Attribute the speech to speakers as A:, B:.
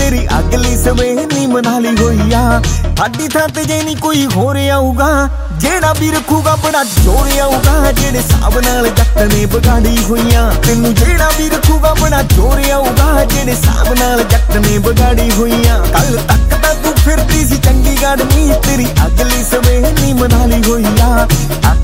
A: तेरी अगली सवेर नी मना ली होई आ। साडी थां ते जे नी कोई होर आऊगा, जेड़ा भी रखूगा बड़ा जोर आऊगा। जेड़े हिसाब नाल जट ने बगाड़ी होईयां, तेनू जेड़ा भी रखूगा बड़ा जोर आऊगा। जेड़े हिसाब नाल जट ने बगाड़ी होईयां। कल तक तां तू फिरदी सी चंडीगढ़ नी, तेरी अगली सवेर नी मना ली होई आ।